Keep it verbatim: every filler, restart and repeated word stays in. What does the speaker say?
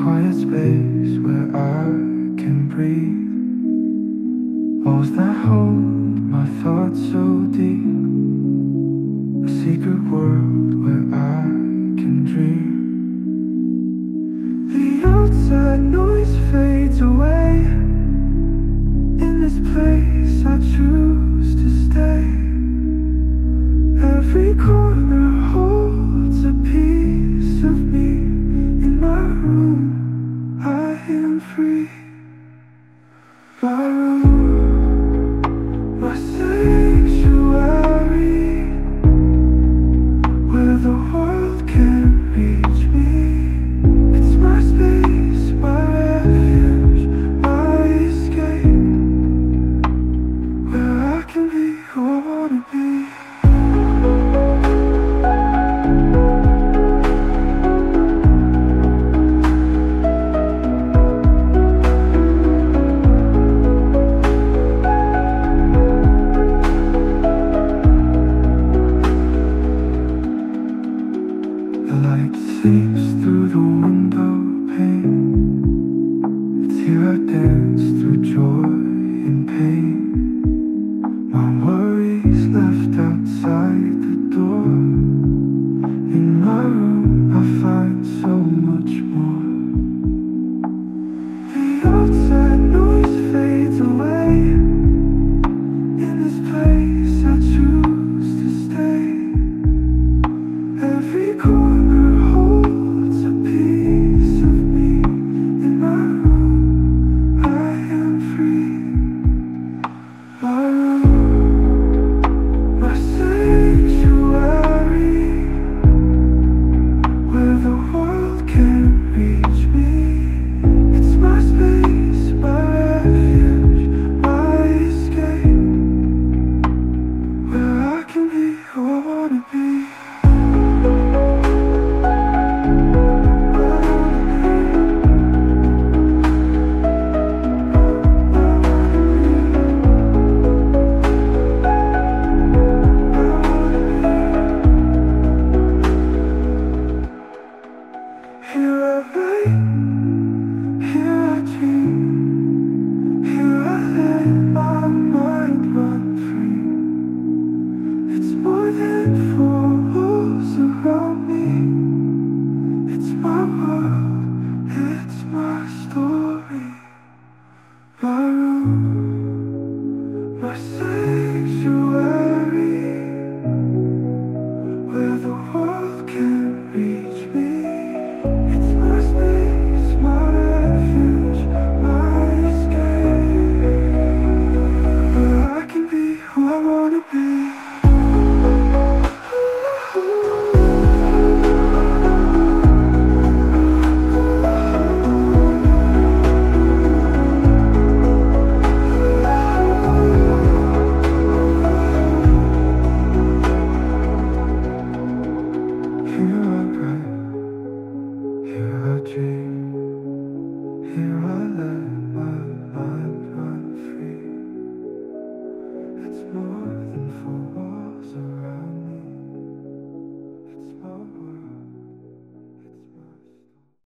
quiet space where I can breathe. Walls that hold my thoughts so deep. A secret world where I can dream. The outside noise fades away. In this place I choose to stay. Every corner holds a piece of me. In my room I am free. My room, my sanctuary, where the world can't reach me. It's my space, my refuge, my escape, where I can be who I wanna be. The light seeps through the window pane. It's here I dance through joy and pain. My worries left outside the door. In my room I find so much more. The outside noise fades away. In this place I choose to stay. Every corner holds a piece of me. In my room I am free. My room, my sanctuary, where the world can't reach me. It's my space, my refuge, my escape, where I can be who I wanna be. Here I write, here I dream, here I let my mind run free. It's more than four walls around me. It's my world, it's my story. My room, my sanctuary, where the world can't reach me. It's my space, my refuge, my escape, where I can be who I wanna be. Here I write, here I dream.